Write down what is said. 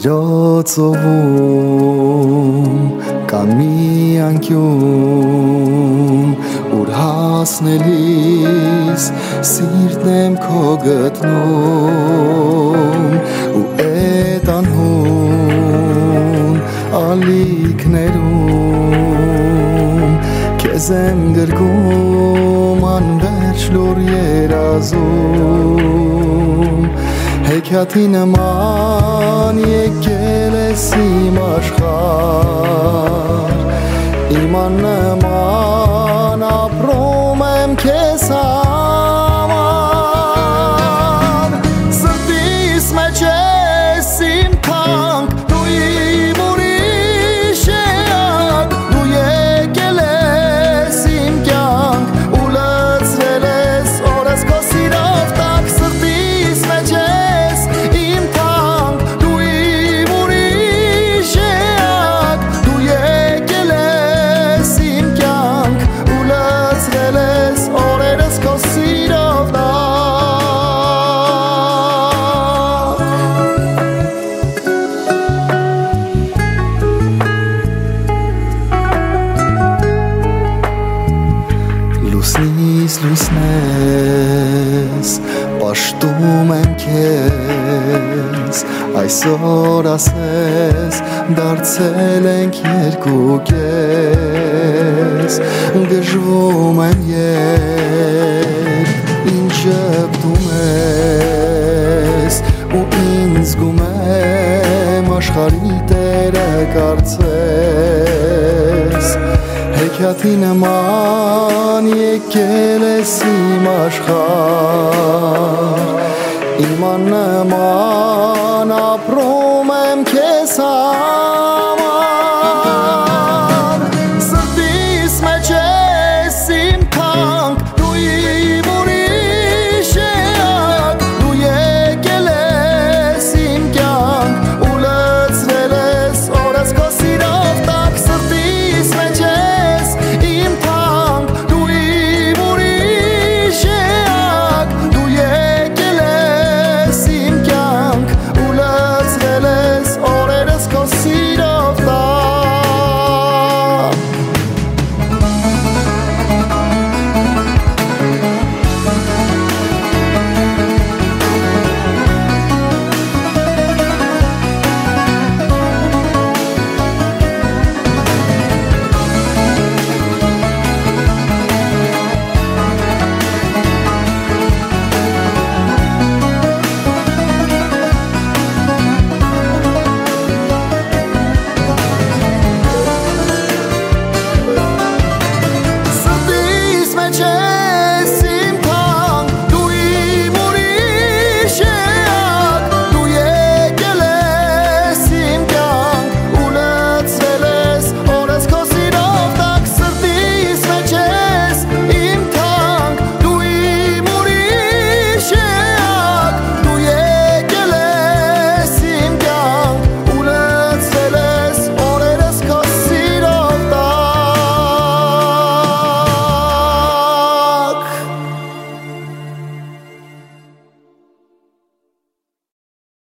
ծովում կան մի անկյուն ուր հասնելիս սիրտն եմ քո գտնում ու էդ անհուն ալիքներում քեզ եմ գրկում անվերջ լուր երազում Հեքիաթի նման եկել ես իմ աշխարհ Իմ աննման ապրում եմ քեզ համար Սրտիս մեջ ես իմ թանկ դու իմ ուրիշ էակ Դու եկել ես իմ կյանք ու լցրել ես օրս քո սիրով տակ Սրտիս մեջ ես իմ թանկ դու իմ ուրիշ էակ Դու եկել ես իմ կյանք ու լցրել ես օրերս քո սիրով տակ Լուսնից լուսն ես պաշտում եմ քեզ Այսօր ասես դարձել ենք երկու կես Գժվում եմ երբ ինչ ժպտում ես ու ինձ զգում եմ աշխարհի տերը կարծես Հեքիաթի նման եկել ես իմ աշխարհ Իմ աննման